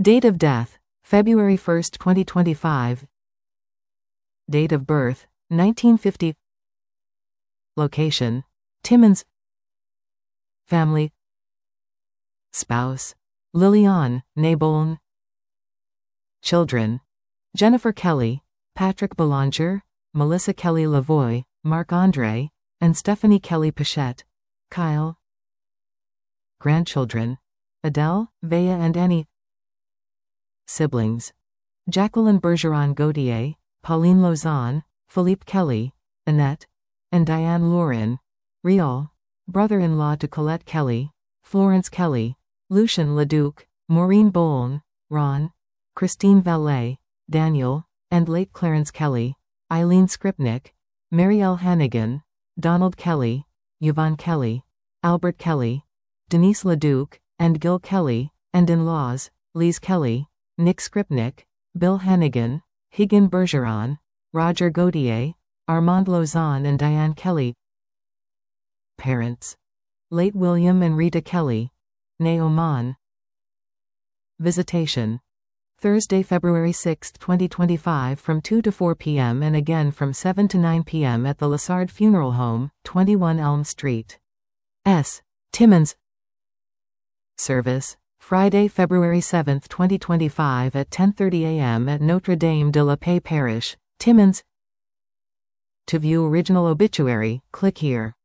Date of death, February 1, 2025. Date of birth, 1950. Location, Timmins. Family. Spouse, Liliane Nabon. Children, Jennifer Kelly, Patrick Belanger, Melissa Kelly Lavoie, Marc-Andre, and Stephanie Kelly Pichette. Kyle. Grandchildren, Adele, Vea and Annie. Siblings, Jacqueline Bergeron Gauthier, Pauline Lausanne, Philippe Kelly, Annette, and Diane Lauren. Rial. Brother-in-law to Colette Kelly, Florence Kelly, Lucien Leduc, Maureen Boulne, Ron, Christine Vallet, Daniel, and late Clarence Kelly, Eileen Skripnik, Marielle Hannigan, Donald Kelly, Yvonne Kelly, Albert Kelly, Denise Leduc, and Gil Kelly, and in-laws, Lise Kelly, Nick Skripnik, Bill Hannigan, Higgin Bergeron, Roger Gauthier, Armand Lausanne and Diane Kelly. Parents, late William and Rita Kelly, née Oman. Visitation, Thursday, February 6, 2025 from 2 to 4 p.m. and again from 7 to 9 p.m. at the Lassard Funeral Home, 21 Elm Street. Timmins. Service, Friday, February 7, 2025 at 10:30 a.m. at Notre Dame de la Paix Parish, Timmins. To view original obituary, click here.